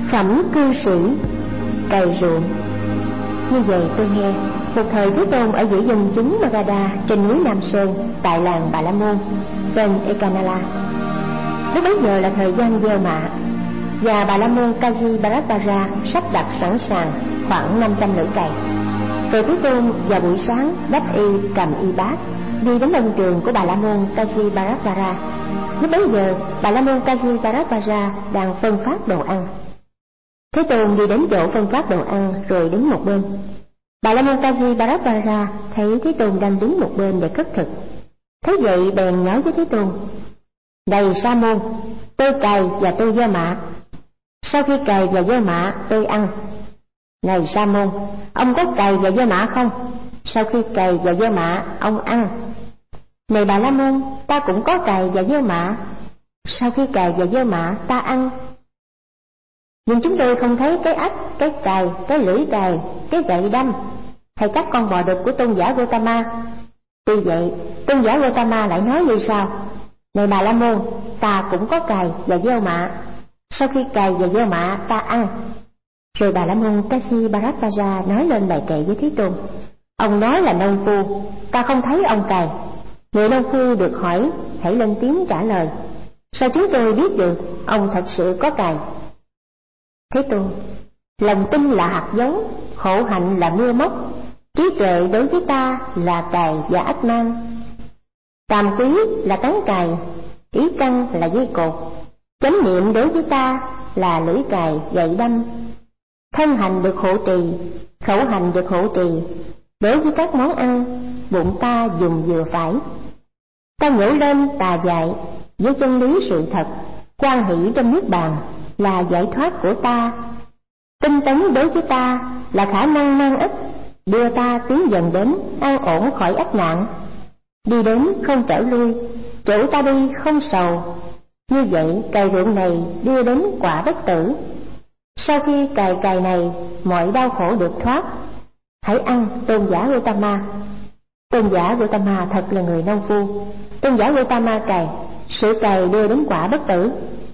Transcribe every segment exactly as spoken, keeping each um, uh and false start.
Phẩm cư sĩ cày ruộng. Như vậy tôi nghe, một thời Thế Tôn ở giữa dân chúng Magadha trên núi Nam Sơn tại làng Bà La Môn tên Ekanala. Lúc bấy giờ là thời gian gieo mạ, và Bà La Môn Kazi Bharadvaja sắp đặt sẵn sàng khoảng năm trăm lưỡi cày. Rồi Thế Tôn vào buổi sáng đắp y cầm y bát đi đến nông trường của Bà La Môn Kazi Bharadvaja. Lúc bấy giờ Bà La Môn Kazi Bharadvaja đang phân phát đồ ăn. Thế Tôn đi đến chỗ phân phát đồ ăn rồi đứng một bên. Bà La Môn Kazi Bharadvaja thấy Thế Tôn đang đứng một bên để cất thực. Thế vậy bèn nói với Thế Tôn: Này Sa môn, tôi cày và tôi gieo mạ. Sau khi cày và gieo mạ tôi ăn. Này Sa môn, ông có cày và gieo mạ không? Sau khi cày và gieo mạ ông ăn. Này Bà La Môn, ta cũng có cày và gieo mạ. Sau khi cày và gieo mạ ta ăn. Nhưng chúng tôi không thấy cái ách, cái cày, cái lưỡi cày, cái gậy đâm hay các con bò đực của tôn giả Gotama. Tuy vậy, tôn giả Gotama lại nói như sau: Này Bà La Môn, ta cũng có cày và gieo mạ. Sau khi cày và gieo mạ ta ăn. Rồi Bà La Môn Kazi Bharadvaja nói lên bài kệ với Thế Tôn: Ông nói là nông phu, ta không thấy ông cày. Người nông phu được hỏi hãy lên tiếng trả lời. Sao chúng tôi biết được ông thật sự có cày? Thế Tôn: Lòng tin là hạt giống, khổ hạnh là mưa móc, trí tuệ đối với ta là cày và ách mang. Tàm quý là cán cày, ý căn là dây cột, chánh niệm đối với ta là lưỡi cày gậy đâm. Thân hành được hộ trì, khẩu hành được hộ trì, đối với các món ăn, bụng ta dùng vừa phải. Ta nhổ lên tà dại, với chân lý sự thật, quan hỷ trong nước bàn là giải thoát của ta. Tinh tấn đối với ta là khả năng mang ích, đưa ta tiến dần đến an ổn khỏi ách nạn. Đi đến không trở lui, chỗ ta đi không sầu. Như vậy cày ruộng này đưa đến quả bất tử. Sau khi cày cày này, mọi đau khổ được thoát. Hãy ăn tôn giả Gotama. Tôn giả Gotama thật là người nông phu. Tôn giả Gotama cày, sự cày đưa đến quả bất tử.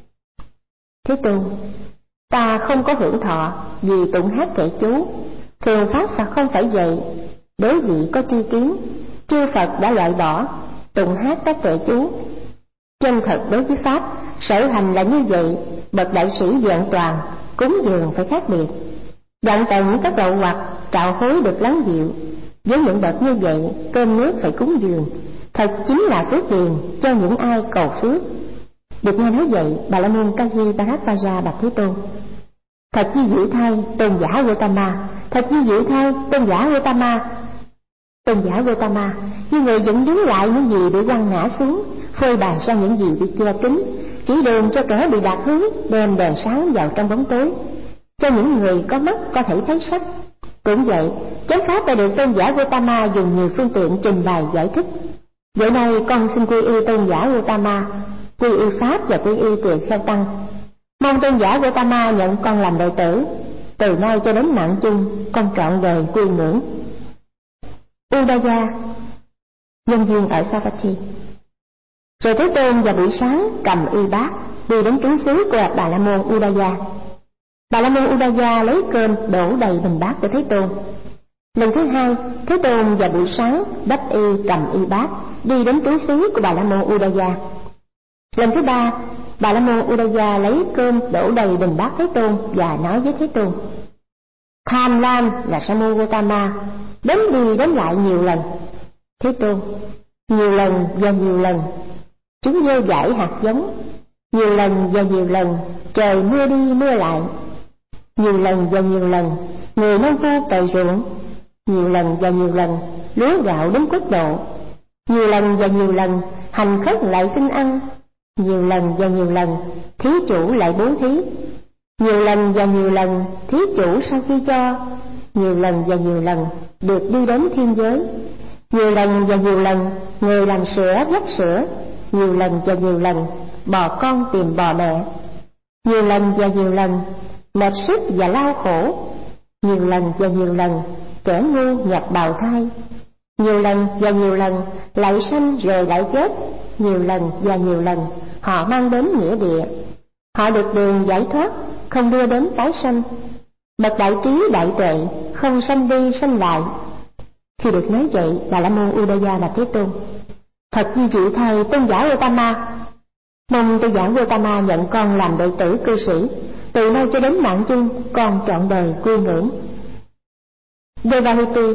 Thế Tôn: Ta không có hưởng thọ vì tụng hát kệ chú. Thường pháp Phật không phải vậy. Đối vị có tri kiến, chư Phật đã loại bỏ tụng hát các kệ chú. Chân thật đối với pháp, sở hành là như vậy. Bậc đại sĩ vẹn toàn, cúng dường phải khác biệt. Đoạn tận các lậu hoặc, trạo hối được lắng dịu. Với những bậc như vậy, cơm nước phải cúng dường. Thật chính là phước điền cho những ai cầu phước. Được nghe nói vậy, Bà La Môn Kazi Bharadvaja bạch Thế Tôn: Thật như diệu thay tôn giả Gotama, thật như diệu thay tôn giả Gotama. Tôn giả Gotama, như người vẫn đứng lại những gì bị quăng ngã xuống, phơi bày ra những gì bị che kín, chỉ đường cho kẻ bị lạc hướng, đem đèn sáng vào trong bóng tối, cho những người có mắt có thể thấy sắc. Cũng vậy, chánh pháp đã được tôn giả Gotama dùng nhiều phương tiện trình bày giải thích. Vậy nay con xin quy y tôn giả Gotama, quy y pháp và quy y tỳ kheo tăng. Mong tôn giả Gotama nhận con làm đệ tử. Từ nay cho đến mạng chung, con trọn đời quy ngưỡng. Udaya, nhân viên ở Savatthi. Rồi Thế Tôn vào buổi sáng cầm y bát đi đến trú xứ của Bà La Môn Udaya. Bà La Môn Udaya lấy cơm đổ đầy bình bát của Thế Tôn. Lần thứ hai, Thế Tôn vào buổi sáng đắp y cầm y bát đi đến trú xứ của Bà La Môn Udaya. Lần thứ ba, Bà La Môn Udaya lấy cơm đổ đầy bình bát Thế Tôn và nói với Thế Tôn: Tham lam là Sa môn Gotama, đến đi đến lại nhiều lần. Thế Tôn: Nhiều lần và nhiều lần chúng gieo rải hạt giống. Nhiều lần và nhiều lần trời mưa đi mưa lại. Nhiều lần và nhiều lần người nông phu cày ruộng. Nhiều lần và nhiều lần lúa gạo đến quất độ. Nhiều lần và nhiều lần hành khất lại xin ăn. Nhiều lần và nhiều lần thí chủ lại bố thí. Nhiều lần và nhiều lần thí chủ sau khi cho. Nhiều lần và nhiều lần được đi đến thiên giới. Nhiều lần và nhiều lần người làm sữa vắt sữa. Nhiều lần và nhiều lần bò con tìm bò mẹ. Nhiều lần và nhiều lần mệt sức và lao khổ. Nhiều lần và nhiều lần kẻ ngu nhập bào thai. Nhiều lần và nhiều lần lại sanh rồi lại chết. Nhiều lần và nhiều lần họ mang đến nghĩa địa. Họ được đường giải thoát không đưa đến tái sanh. Bậc đại trí đại tuệ, không sanh đi sanh lại. Khi được nói vậy, Bà La Môn Udaya Bạch Thế Tôn: Thật di diệu thay tôn giả Gotama, mong tôn giả Gotama nhận con làm đệ tử cư sĩ, từ nay cho đến mạng chung con trọn đời quy ngưỡng. Devahiti,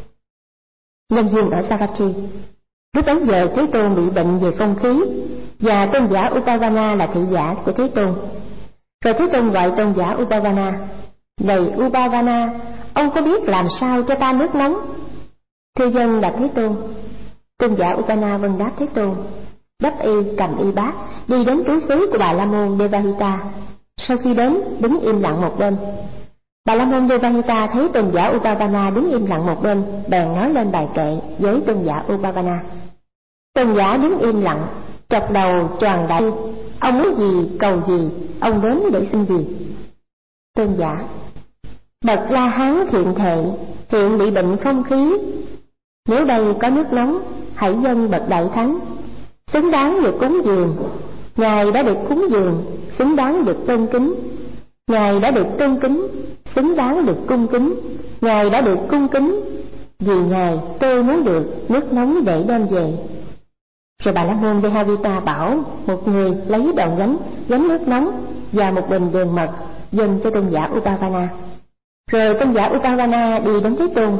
nhân duyên ở Savatthi. Lúc bấy giờ Thế Tôn bị bệnh về phong khí, và tôn giả Upavana là thị giả của Thế Tôn. Rồi Thế Tôn gọi tôn giả Upavana: Này Upavana, ông có biết làm sao cho ta nước nóng? Thưa dân bạch Thế Tôn. Tôn giả Upavana vâng đáp Thế Tôn, đắp y cầm y bát, đi đến tứ xứ của Bà La Môn Devahita. Sau khi đến, đứng im lặng một bên. Bà La Môn Devahita thấy tôn giả Upavana đứng im lặng một bên, bèn nói lên bài kệ với tôn giả Upavana. Tôn giả đứng im lặng, chọc đầu choàng đại: Ông muốn gì, cầu gì, ông đến để xin gì? Tôn giả: Bậc La Hán thiện thệ, hiện bị bệnh phong khí. Nếu đây có nước nóng, hãy dâng bậc đại thánh, xứng đáng được cúng dường. Ngài đã được cúng dường, xứng đáng được tôn kính. Ngài đã được tôn kính, xứng đáng được cung kính. Ngài đã được cung kính, vì Ngài tôi muốn được nước nóng để đem về. Rồi Bà La Môn Dehavita bảo một người lấy đòn gánh gánh nước nóng và một bình đường mật dâng cho tôn giả Upavana. Rồi tôn giả Upavana đi đến Thế Tôn,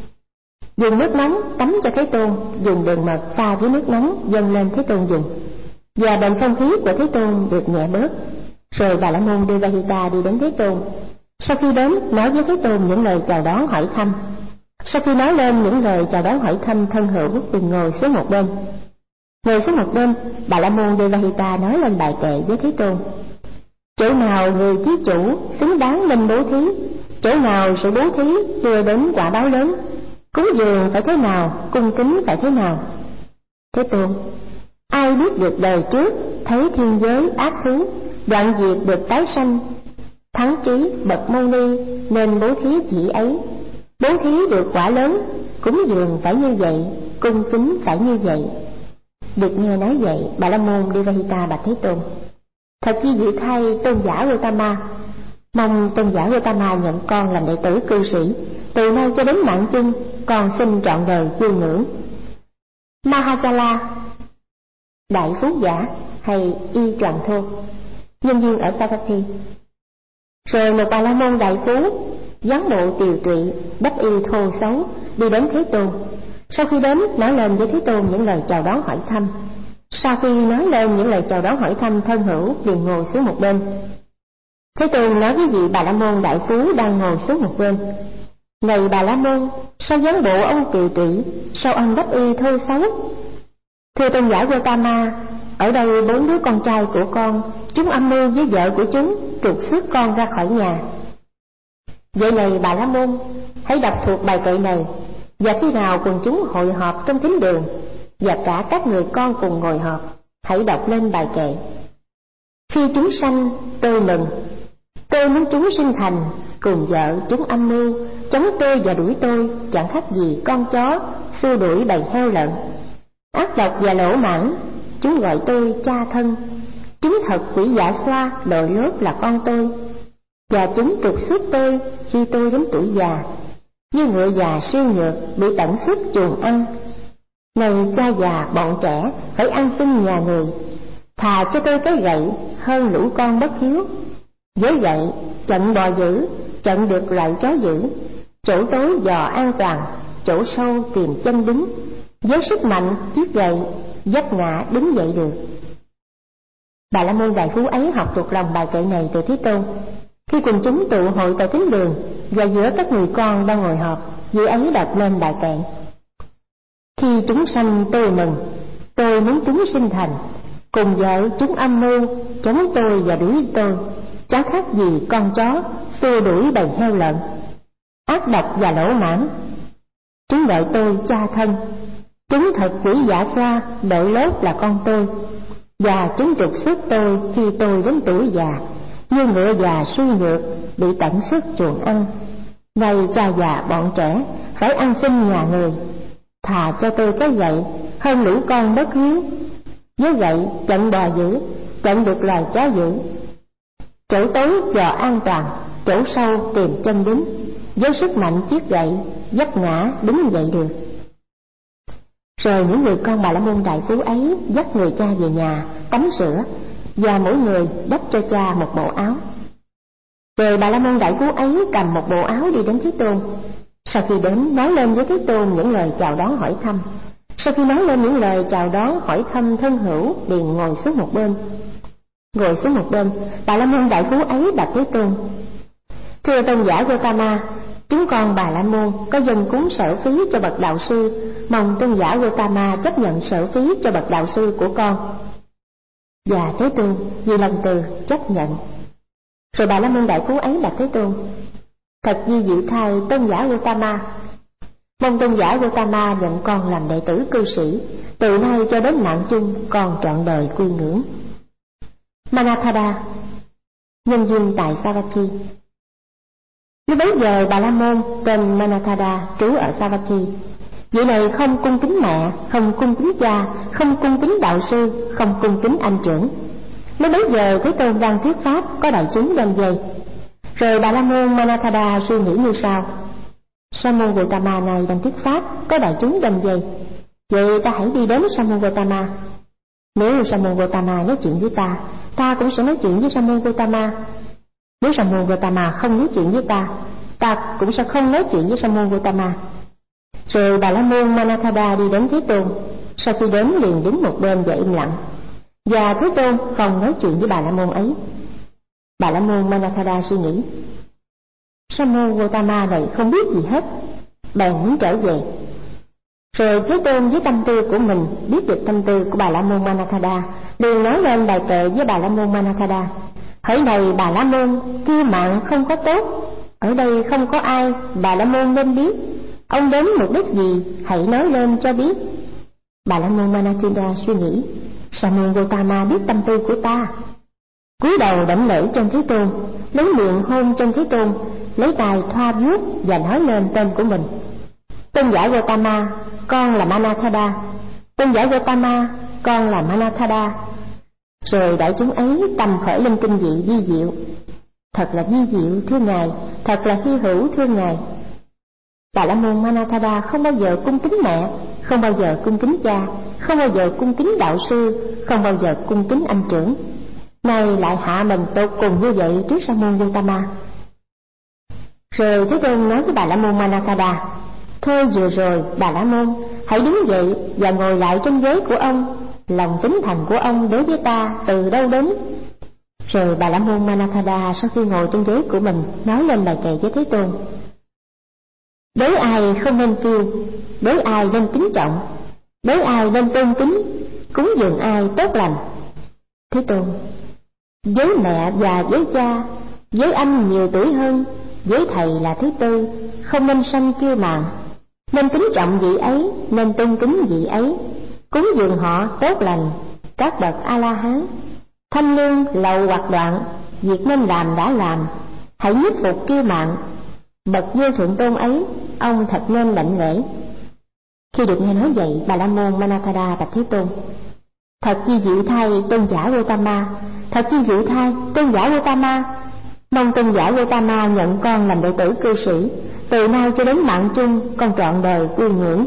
dùng nước nóng tắm cho Thế Tôn, dùng đường mật pha với nước nóng dâng lên Thế Tôn dùng, và bệnh phong khí của Thế Tôn được nhẹ bớt. Rồi Bà La Môn Devahita đi đến Thế Tôn. Sau khi đến, nói với Thế Tôn những lời chào đón hỏi thăm. Sau khi nói lên những lời chào đón hỏi thăm thân hữu, liền ngồi xuống một bên. Ngồi xuống một bên, Bà La Môn Devahita nói lên bài kệ với Thế Tôn: Chỗ nào người thí chủ xứng đáng nên bố thí, chỗ nào sự bố thí đưa đến quả báo lớn, cúng dường phải thế nào, cung kính phải thế nào? Thế Tôn: Ai biết được đời trước, thấy thiên giới ác thú, đoạn diệt được tái sanh, thắng trí bậc mâu ni nên bố thí chỉ ấy. Bố thí được quả lớn, cúng dường phải như vậy, cung kính phải như vậy. Được nghe nói vậy, Bà La Môn Devahita bạch Thế Tôn: Thật chi diệu thay tôn giả Gotama, mong tôn giả Gotama nhận con làm đệ tử cư sĩ, từ nay cho đến mạng chung con xin trọn đời quy ngưỡng. Mahajala, đại phú giả hay y tròn thô, nhân duyên ở Savatthi. Rồi một Bà La Môn đại phú, dáng bộ tiều tụy, bách y thô xấu, đi đến Thế Tôn. Sau khi đến, nói lên với Thế Tôn những lời chào đón hỏi thăm. Sau khi nói lên những lời chào đón hỏi thăm thân hữu, liền ngồi xuống một bên. Thế Tôn nói với vị Bà La Môn đại phú đang ngồi xuống một bên: Này Bà La Môn, sao dáng bộ ông tiều tụy, sao ông bách y thô xấu? Thưa tôn giả Gotama, ở đây bốn đứa con trai của con, chúng âm mưu với vợ của chúng trục xuất con ra khỏi nhà. Vậy này Bà La Môn, hãy đọc thuộc bài kệ này, và khi nào cùng chúng hội họp trong thính đường, và cả các người con cùng ngồi họp, hãy đọc lên bài kệ: Khi chúng sanh tôi mừng, tôi muốn chúng sinh thành, cùng vợ chúng âm mưu chống tôi và đuổi tôi, chẳng khác gì con chó xua đuổi bầy heo lợn. Ác độc và lỗ mãng, chúng gọi tôi cha thân, chúng thật quỷ dạ xoa đội lốt là con tôi, và chúng trục xuất tôi khi tôi đến tuổi già, như ngựa già suy nhược bị tận sức chuồng ăn. Này cha già bọn trẻ phải ăn xin nhà người, thà cho tôi cái gậy hơn lũ con bất hiếu. Với gậy trận bò dữ, trận được loại chó dữ, chỗ tối dò an toàn, chỗ sâu tìm chân đứng. Với sức mạnh chiếc gậy vấp ngã đứng dậy được. Bà La Môn đại phú ấy học thuộc lòng bài kệ này từ Thế Tôn. Khi quần chúng tụ hội tại thính đường, và giữa các người con đang ngồi họp, vị ấy đọc lên bài kệ: Khi chúng sanh tôi mừng, tôi muốn chúng sinh thành, cùng vợ chúng âm mưu chống tôi và đuổi tôi, chẳng khác gì con chó xua đuổi bầy heo lợn. Ác độc và lỗ mãng, chúng gọi tôi cha thân, chúng thật quỷ dạ xoa đội lốt là con tôi, và chúng trục xuất tôi khi tôi đến tuổi già, như ngựa già suy nhược bị tận sức chuồng ăn. Này cha già bọn trẻ phải ăn xin nhà người, thà cho tôi cái gậy hơn lũ con bất hiếu. Với gậy trận bò dữ, trận được loài chó dữ. chỗ tối dò an toàn, chỗ sâu tìm chân đúng. Với sức mạnh chiếc gậy, vấp ngã đứng dậy được. Rồi những người con Bà La Môn đại phú ấy dắt người cha về nhà tắm rửa, và mỗi người đắp cho cha một bộ áo. Rồi Bà La Môn đại phú ấy cầm một bộ áo đi đến Thế Tôn. Sau khi đến, nói lên với Thế Tôn những lời chào đón hỏi thăm. Sau khi nói lên những lời chào đón hỏi thăm thân hữu, liền ngồi xuống một bên. Ngồi xuống một bên, Bà La Môn đại phú ấy bạch Thế Tôn: Thưa tôn giả Gotama, chúng con Bà La Môn có dâng cúng sở phí cho bậc đạo sư, mong tôn giả Gotama chấp nhận sở phí cho bậc đạo sư của con. Và Thế Tôn vì lòng từ chấp nhận. Rồi Bà La Môn đại phú ấy bạch Thế Tôn: Thật di diệu thay tôn giả Gotama, mong tôn giả Gotama nhận con làm đệ tử cư sĩ, từ nay cho đến mạng chung con trọn đời quy ngưỡng. Manathada, nhân duyên tại Savatthi. Lúc bấy giờ Bà La Môn tên Manathada trú ở Savatthi. Vị này không cung kính mẹ, không cung kính cha, không cung kính đạo sư, không cung kính anh trưởng. Lúc bấy giờ Thế Tôn đang thuyết pháp, có đại chúng đem dây. Rồi Bà La Môn Manathada suy nghĩ như sau: Sa môn Gotama này đang thuyết pháp, có đại chúng đem dây. Vậy ta hãy đi đến Sa môn Gotama. Nếu Sa môn Gotama nói chuyện với ta, ta cũng sẽ nói chuyện với Sa môn Gotama. Nếu Sa môn Gotama không nói chuyện với ta, ta cũng sẽ không nói chuyện với Sa môn Gotama. Rồi Bà La Môn Manathada đi đến Thế Tôn. Sau khi đến liền đứng một bên và im lặng. Và Thế Tôn không nói chuyện với Bà La Môn ấy. Bà La Môn Manathada suy nghĩ: Sa môn Gotama này không biết gì hết, bèn muốn trở về. Rồi Thế Tôn với tâm tư của mình biết được tâm tư của Bà La Môn Manathada, liền nói lên bài kệ với Bà La Môn Manathada: Hỡi này Bà La Môn, kiêu mạn không có tốt, ở đây không có ai, Bà La Môn nên biết. Ông đến mục đích gì, hãy nói lên cho biết. Bà La Môn Manathada suy nghĩ: Sa môn Gotama biết tâm tư của ta. Cúi đầu đảnh lễ chân Thế Tôn, lấy miệng hôn chân Thế Tôn, lấy tay thoa vuốt và nói lên tên của mình: Tôn giả Gotama, con là Manathada. Tôn giả Gotama, con là Manathada. Rồi đại chúng ấy tâm khởi lên kinh dị vi diệu: Thật là vi diệu thưa ngài, thật là hy hữu thưa ngài. Bà La Môn Manathada không bao giờ cung kính mẹ, không bao giờ cung kính cha, không bao giờ cung kính đạo sư, không bao giờ cung kính anh trưởng. Nay lại hạ mình tột cùng như vậy trước Sa môn Gotama. Rồi Thế Tôn nói với Bà La Môn Manathada: Thôi vừa rồi Bà La Môn, hãy đứng dậy và ngồi lại trên ghế của ông. Lòng tín thành của ông đối với ta từ đâu đến? Rồi Bà La Môn Manathada sau khi ngồi trên ghế của mình nói lên bài kệ với Thế Tôn: Đối ai không nên kiêu, đối ai nên kính trọng, đối ai nên tôn kính, cúng dường ai tốt lành. Thế Tôn: Với mẹ và với cha, với anh nhiều tuổi hơn, với thầy là thứ tư, không nên sanh kiêu mạn, nên kính trọng vị ấy, nên tôn kính vị ấy, cúng dường họ tốt lành. Các bậc A La Hán, thanh lương lậu hoặc đoạn, việc nên làm đã làm, hãy nhiếp phục kiêu mạn. Bậc vô thượng tôn ấy, ông thật nên đảnh lễ. Khi được nghe nói vậy, Bà La Môn Manathada bạch Thế Tôn: Thật chi diệu thay tôn giả Gotama, thật chi diệu thay tôn giả Gotama, mong tôn giả Gotama nhận con làm đệ tử cư sĩ, từ nay cho đến mạng chung con trọn đời quy ngưỡng.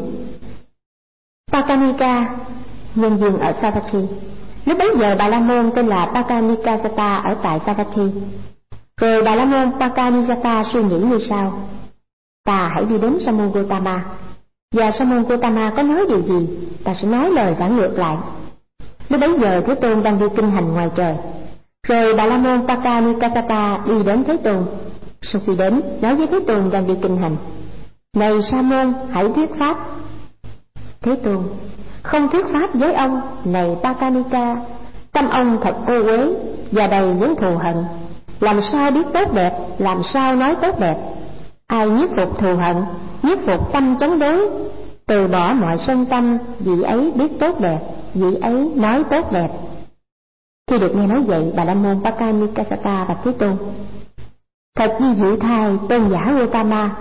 Pakanika, nhân duyên ở Savatthi. Lúc bấy giờ Bà La Môn tên là Pakanikasata ở tại Savatthi. Rồi Bà La Môn Pakanisata suy nghĩ như sau: Ta hãy đi đến Sa môn Gotama, và Sa môn Gotama có nói điều gì, ta sẽ nói lời phản ngược lại. Lúc bấy giờ Thế Tôn đang đi kinh hành ngoài trời. Rồi Bà La Môn Pakanikasata đi đến Thế Tôn. Sau khi đến, nói với Thế Tôn đang đi kinh hành: Này Sa môn, hãy thuyết pháp. Thế Tôn: Không thuyết pháp với ông, này Pakanika. Tâm ông thật ô uế và đầy những thù hận, làm sao biết tốt đẹp, làm sao nói tốt đẹp. Ai nhiếp phục thù hận, nhiếp phục tâm chống đối, từ bỏ mọi sân tâm, vị ấy biết tốt đẹp, vị ấy nói tốt đẹp. Khi được nghe nói vậy, Bà La Môn Pakanikasata bạch Thế Tôn: Thật di diệu thay tôn giả Gotama,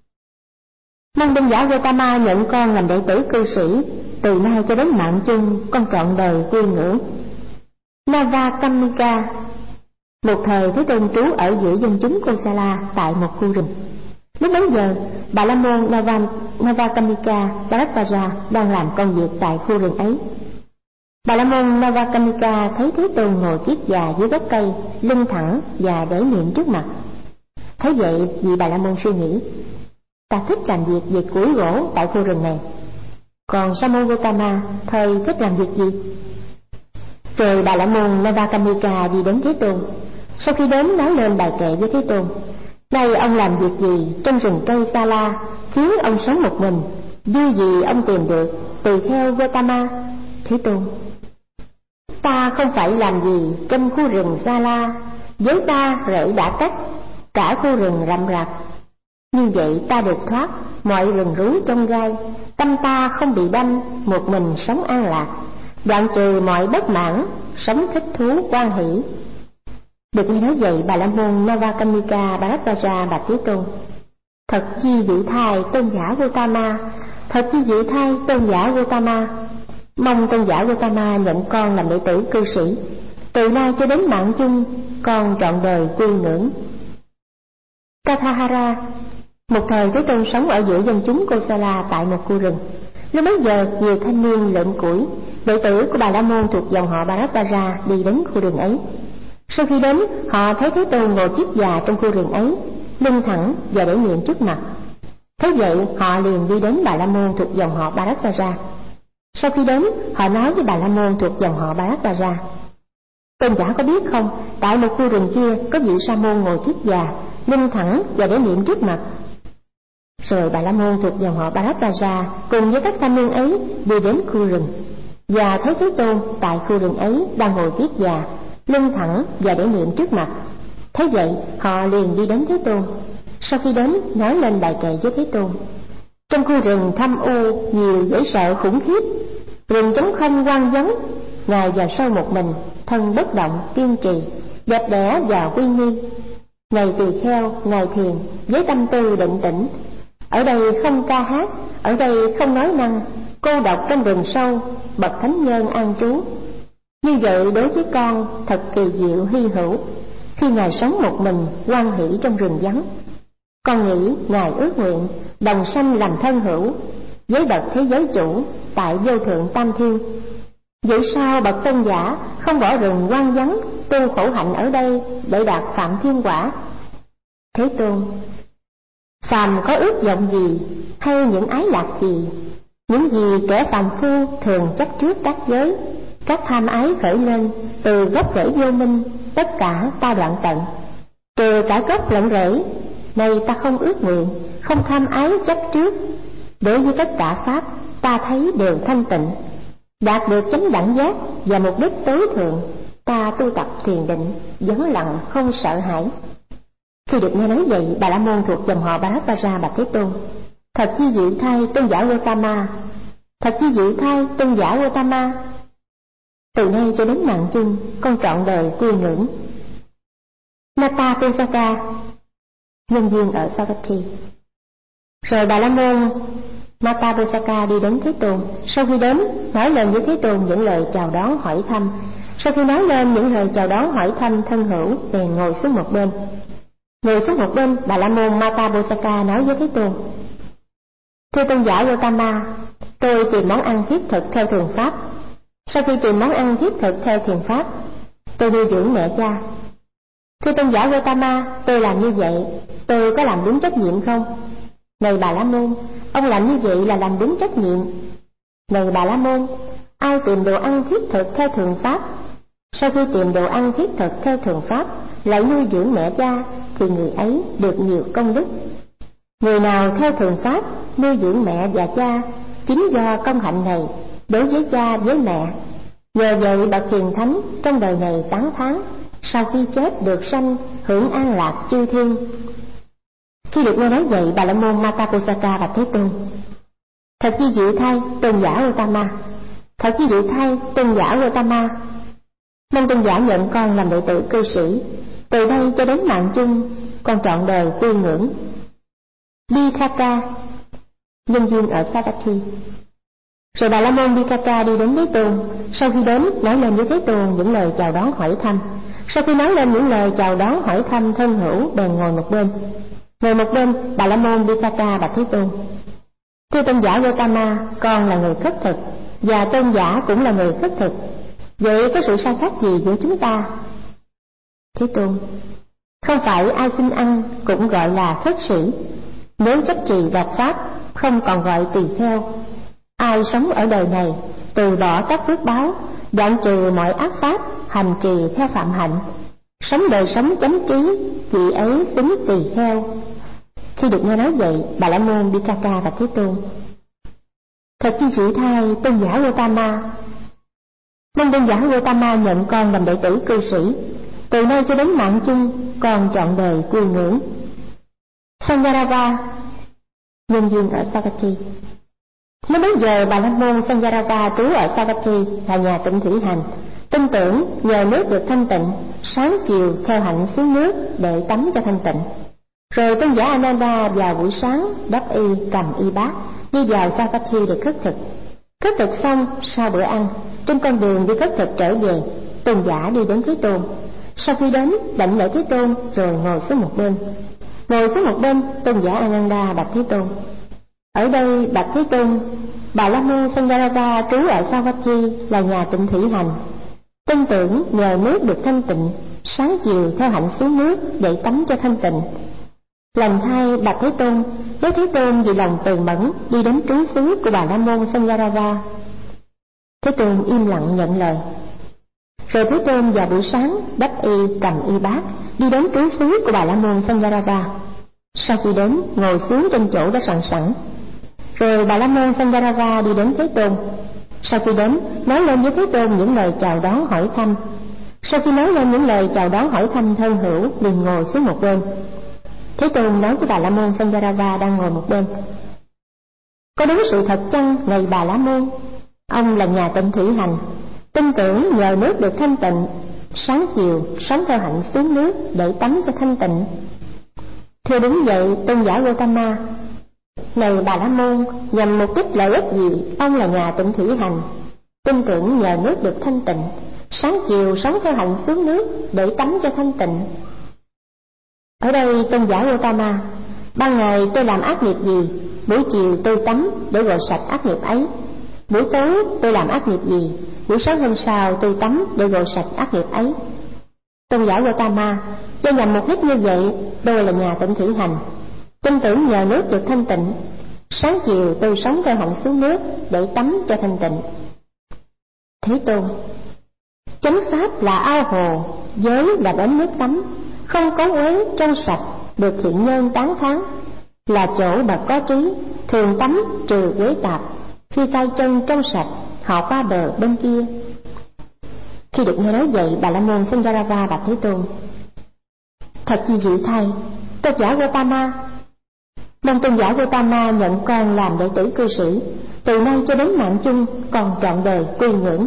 mong tôn giả Gotama nhận con làm đệ tử cư sĩ, từ nay cho đến mạng chung con trọn đời quy ngưỡng. Navakamika, Một thời Thế Tôn trú ở giữa dân chúng Kosala tại một khu rừng. Lúc bấy giờ, Bà La Môn Navakamika Bharadvaja đang làm công việc tại khu rừng ấy. Bà La Môn Navakamika thấy Thế Tôn ngồi kiết già dưới gốc cây, lưng thẳng và để niệm trước mặt. Thấy vậy, vị Bà La Môn suy nghĩ: ta thích làm việc về củi gỗ tại khu rừng này, còn Sa môn Gotama thời thích làm việc gì? Rồi Bà La Môn Navakamika đi đến Thế Tôn. Sau khi đến nói lên bài kệ với Thế Tôn: nay ông làm việc gì trong rừng cây Sa La khiến ông sống một mình? Vui gì ông tìm được tùy theo Gotama? Thế Tôn: ta không phải làm gì trong khu rừng Sa La, với ta rễ đã cắt cả khu rừng rậm rạp. Như vậy ta được thoát mọi rừng rú trong gai, tâm ta không bị đâm, một mình sống an lạc, đoạn trừ mọi bất mãn, sống thích thú quan hỷ. Được nghe nói vậy, Bà La Môn Navakamika Bharadvaja bạch Thế Tôn: thật chi diệu thai tôn giả Gotama, thật chi diệu thai tôn giả Gotama. Mong tôn giả Gotama nhận con làm đệ tử cư sĩ, từ nay cho đến mạng chung, con trọn đời quy ngưỡng. Kathahara. Một thời Thế Tôn sống ở giữa dân chúng Kosala tại một khu rừng. Lúc bấy giờ, nhiều thanh niên lượm củi, đệ tử của Bà La Môn thuộc dòng họ Bharadvaja đi đến khu rừng ấy. Sau khi đến, họ thấy Thế Tôn ngồi kiết già trong khu rừng ấy, lưng thẳng và để niệm trước mặt. Thế vậy, họ liền đi đến Bà La Môn thuộc dòng họ Bharadvaja. Sau khi đến, họ nói với Bà La Môn thuộc dòng họ Bharadvaja: tôn giả có biết không, tại một khu rừng kia có vị sa môn ngồi kiết già, lưng thẳng và để niệm trước mặt. Rồi Bà La Môn thuộc dòng họ Bharadvaja cùng với các thanh niên ấy đi đến khu rừng, và thấy Thế Tôn tại khu rừng ấy đang ngồi kiết già, lưng thẳng và để niệm trước mặt. Thế vậy, họ liền đi đến Thế Tôn. Sau khi đến, nói lên bài kệ với Thế Tôn: trong khu rừng thâm u nhiều dễ sợ khủng khiếp, rừng trống không hoang vắng, ngài vào sâu một mình, thân bất động kiên trì, đẹp đẽ và uy nghi. Ngài tỳ kheo, ngài thiền với tâm tư định tĩnh. Ở đây không ca hát, ở đây không nói năng, cô độc trong rừng sâu, bậc thánh nhân an trú. Như vậy đối với con thật kỳ diệu hy hữu, khi ngài sống một mình hoan hỷ trong rừng vắng. Con nghĩ ngài ước nguyện đồng sanh làm thân hữu với bậc thế giới chủ tại vô thượng tam thiên. Vậy sao bậc tôn giả không bỏ rừng hoang vắng tu khổ hạnh ở đây để đạt phạm thiên quả? Thế Tôn: phàm có ước vọng gì hay những ái lạc gì, những gì kẻ phàm phu thường chấp trước các giới, các tham ái khởi lên từ gốc rễ vô minh, tất cả ta đoạn tận, trừ cả gốc lẫn rễ. Này ta không ước nguyện, không tham ái chấp trước. Đối với tất cả pháp, ta thấy đều thanh tịnh, đạt được chánh đẳng giác và mục đích tối thượng. Ta tu tập thiền định, vắng lặng không sợ hãi. Khi được nghe nói vậy, Bà La Môn thuộc dòng họ Bharadvaja bạch Thế Tôn: thật chi diệu thay tôn giả Gotama, thật chi diệu thay tôn giả Gotama. Từ nay cho đến mạng chung, con trọn đời quy ngưỡng. Nata Pusaka. Nhân duyên ở Savatthi. Rồi Bà La Môn Nata Pusaka đi đến Thế Tôn. Sau khi đến, nói lên với Thế Tôn những lời chào đón hỏi thăm. Sau khi nói lên những lời chào đón hỏi thăm thân hữu, bèn ngồi xuống một bên. Ngồi xuống một bên, Bà La Môn Nata Pusaka nói với Thế Tôn: thưa tôn giả Gotama, tôi tìm món ăn thiết thực theo thường pháp. Sau khi tìm món ăn thiết thực theo thiền pháp, tôi nuôi dưỡng mẹ cha. Thưa tôn giả Gotama, tôi làm như vậy, tôi có làm đúng trách nhiệm không? Này Bà La Môn, ông làm như vậy là làm đúng trách nhiệm. Này Bà La Môn, ai tìm đồ ăn thiết thực theo thường pháp, sau khi tìm đồ ăn thiết thực theo thường pháp lại nuôi dưỡng mẹ cha, thì người ấy được nhiều công đức. Người nào theo thường pháp nuôi dưỡng mẹ và cha, chính do công hạnh này đối với cha với mẹ. Nhờ vậy bậc hiền thánh trong đời này tán thán, sau khi chết được sanh hưởng an lạc chư thiên. Khi được nghe nói vậy, Bà La Môn Nata Pusaka bạch Thế Tôn: thật chi diệu thay tôn giả Gotama, thật chi diệu thay tôn giả Gotama. Mong tôn giả nhận con làm đệ tử cư sĩ, từ đây cho đến mạng chung, con trọn đời quy ngưỡng. Bhikkaka. Nhân duyên ở Savatthi. Rồi Bà La Môn Bhikkaka đi đến Thế Tôn. Sau khi đến, nói lên với Thế Tôn những lời chào đón hỏi thăm. Sau khi nói lên những lời chào đón hỏi thăm thân hữu, bèn ngồi một bên. Ngồi một bên, Bà La Môn Bhikkaka bạch Thế Tôn: thưa tôn giả Gotama, con là người khất thực và tôn giả cũng là người khất thực, vậy có sự sai khác gì giữa chúng ta? Thế Tôn: không phải ai xin ăn cũng gọi là khất sĩ. Nếu chấp trì đạt pháp, không còn gọi tỳ kheo. Ai sống ở đời này, từ bỏ các phước báo, đoạn trừ mọi ác pháp, hành trì theo phạm hạnh, sống đời sống chánh trí, vị ấy xứng tỳ kheo. Khi được nghe nói vậy, Bà La Môn Bhikkaka bạch Thế Tôn: thật chi chịu thay tôn giả Gotama, mong tôn giả Gotama nhận con làm đệ tử cư sĩ. Từ nay cho đến mạng chung, con trọn đời quy ngưỡng. Sangarava, nhân duyên ở Savatthi. Lúc bấy giờ, Bà La Môn Sangarava trú ở Savatthi, là nhà tịnh thủy hành, tin tưởng nhờ nước được thanh tịnh, sáng chiều theo hạnh xuống nước để tắm cho thanh tịnh. Rồi tôn giả Ananda vào buổi sáng đắp y cầm y bát đi vào Savatthi để khất thực. Khất thực xong, sau bữa ăn, trên con đường đi khất thực trở về, tôn giả đi đến Thế Tôn. Sau khi đến, đảnh lễ Thế Tôn rồi ngồi xuống một bên. Ngồi xuống một bên, tôn giả Ananda bạch Thế Tôn: ở đây bạch Thế Tôn, Bà La Môn Sangarava trú ở Savatthi, là nhà tịnh thủy hành, tin tưởng nhờ nước được thanh tịnh, sáng chiều theo hạnh xuống nước để tắm cho thanh tịnh. Lành thay bạch Thế Tôn, nếu Thế Tôn vì lòng từ mẫn đi đến trú xứ của Bà La Môn Sangarava. Thế Tôn im lặng nhận lời. Rồi Thế Tôn vào buổi sáng đắp y cầm y bát đi đến trú xứ của Bà La Môn Sangarava. Sau khi đến, ngồi xuống trên chỗ đã soạn sẵn. Rồi Bà La Môn Sangarava đi đến Thế Tôn. Sau khi đến, nói lên với Thế Tôn những lời chào đón hỏi thăm. Sau khi nói lên những lời chào đón hỏi thăm thân hữu, liền ngồi xuống một bên. Thế Tôn nói với Bà La Môn Sangarava đang ngồi một bên: có đúng sự thật chăng, này Bà La Môn? Ông là nhà tịnh thủy hành, tin tưởng nhờ nước được thanh tịnh, sáng chiều sống theo hạnh xuống nước để tắm cho thanh tịnh. Thưa đúng vậy tôn giả Gotama. Này Bà La Môn, nhằm mục đích lợi ích gì ông là nhà tịnh thủy hành, tin tưởng nhờ nước được thanh tịnh, sáng chiều sống theo hạnh xuống nước để tắm cho thanh tịnh? Ở đây tôn giả Gotama, ban ngày tôi làm ác nghiệp gì, buổi chiều tôi tắm để gột sạch ác nghiệp ấy. Buổi tối tôi làm ác nghiệp gì, buổi sáng hôm sau tôi tắm để gột sạch ác nghiệp ấy. Tôn giả Gotama, do nhằm mục đích như vậy, tôi là nhà tịnh thủy hành, tin tưởng nhờ nước được thanh tịnh, sáng chiều tôi sống theo hạnh xuống nước để tắm cho thanh tịnh. Thế Tôn: chánh pháp là ao hồ, giới là bến nước tắm, không có uế trong sạch, được thiện nhân tán thán, là chỗ bậc có trí, thường tắm trừ uế tạp, khi tay chân trong sạch, họ qua bờ bên kia. Khi được nghe nói vậy, Bà La Môn Sangarava bạch Thế Tôn: thật chi diệu thay tôn giả Gotama, mong tôn giả Gotama nhận con làm đệ tử cư sĩ. Từ nay cho đến mạng chung, còn trọn đời quy ngưỡng.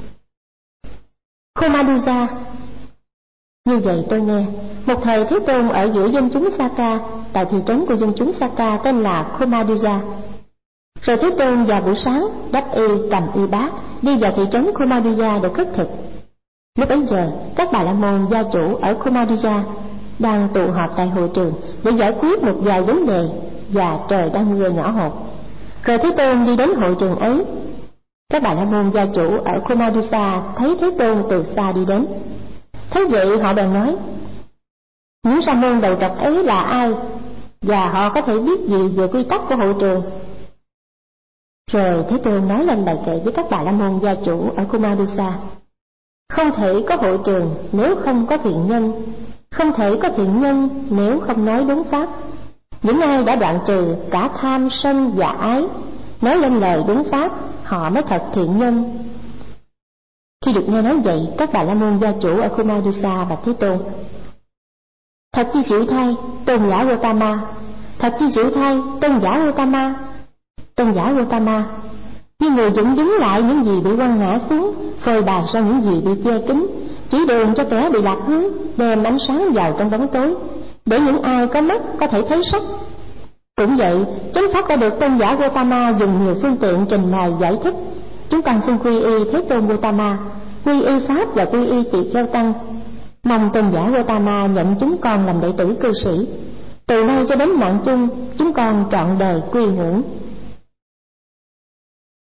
Komaduja. Như vậy tôi nghe, một thời Thế Tôn ở giữa dân chúng Saka, tại thị trấn của dân chúng Saka tên là Komaduja. Rồi Thế Tôn vào buổi sáng đắp y cầm y bát đi vào thị trấn Komaduja để khất thực. Lúc bấy giờ, các Bà La Môn gia chủ ở Komaduja đang tụ họp tại hội trường để giải quyết một vài vấn đề, và trời đang mưa nhỏ hột. Rồi Thế Tôn đi đến hội trường ấy. Các Bà La Môn gia chủ ở Komaduja thấy Thế Tôn từ xa đi đến. Thế vậy họ bèn nói: những sa môn đầu trọc ấy là ai, và họ có thể biết gì về quy tắc của hội trường? Rồi Thế Tôn nói lên bài kệ với các Bà La Môn gia chủ ở Komaduja: không thể có hội trường nếu không có thiện nhân, không thể có thiện nhân nếu không nói đúng pháp. Những ai đã đoạn trừ cả tham sân và ái, nói lên lời đúng pháp, họ mới thật thiện nhân. Khi được nghe nói vậy, các Bà La Môn gia chủ ở Komaduja bạch Thế Tôn: thật chi chịu thay tôn giả Gotama, thật chi chịu thay tôn giả Gotama. Tôn giả Gotama, như người dựng đứng lại những gì bị quăng ngã xuống, phơi bày ra những gì bị che kín, chỉ đường cho kẻ bị lạc hướng, đem ánh sáng vào trong bóng tối, để những ai có mắt có thể thấy sắc. Cũng vậy, chánh pháp đã được tôn giả Gotama dùng nhiều phương tiện trình bày giải thích. Chúng tăng xin quy y Thế Tôn Gotama, quy y pháp và quy y tỳ kheo tăng. Mong tôn giả Gautama nhận chúng con làm đệ tử cư sĩ. Từ nay cho đến mạng chung, chúng con trọn đời quy ngưỡng.